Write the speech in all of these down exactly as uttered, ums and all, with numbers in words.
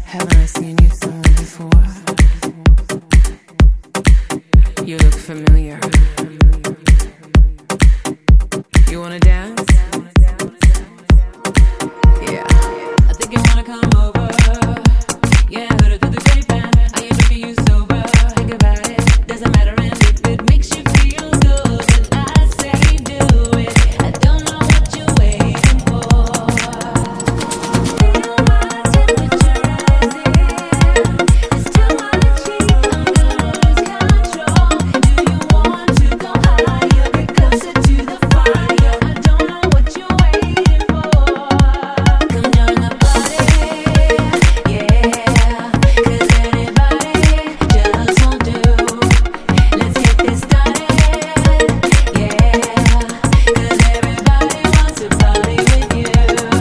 Haven't I seen you somewhere before? You look familiar. You wanna dance? Yeah. I think you wanna come over. Yeah, heard it through the grapevine. I ain't looking you sober. Think about it, doesn't matter, and if it makes you feel good, then I say do it. I don't know what you're waiting for. Feel my temperature rising. It's too much heat, I'm gonna lose control. Do you want to go higher, get closer to the fire? I don't know what you're waiting for. Come join the party, yeah. 'Cause anybody just won't do. Let's get this started, yeah. 'Cause everybody wants to party with you.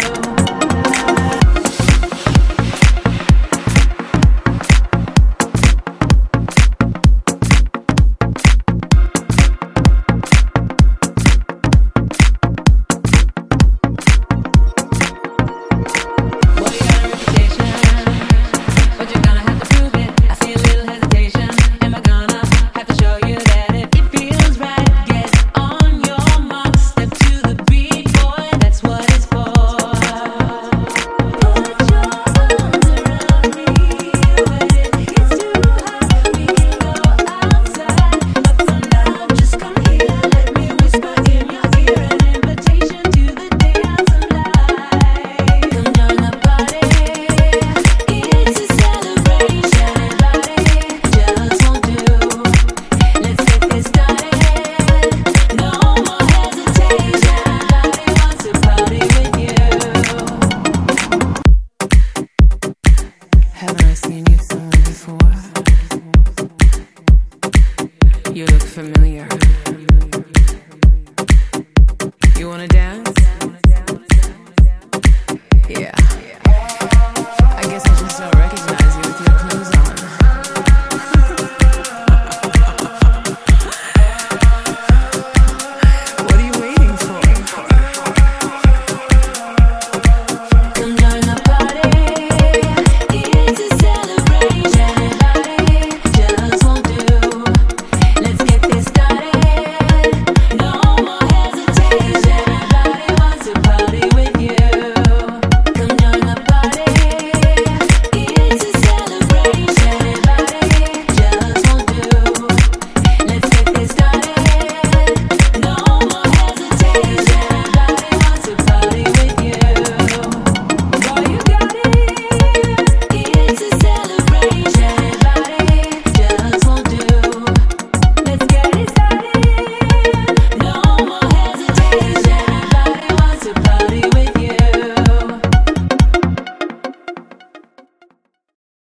Boy, you got a reputation, but you're gonna have to prove it. I see a little hesitation. Am I gonna have to show you that if it feels right, get on your mark, step to the beat, boy, that's what it's for. Put your arms around me when it gets too hot. We can go outside, but for now, just come here. Let me whisper in your ear an invitation to the dance of life. Come join the party, it's a celebration. Everybody just won't do. Let's get this started. No more hesitation. Everybody wants to party with you. Haven't I seen you somewhere before? You look familiar. You wanna dance? Yeah.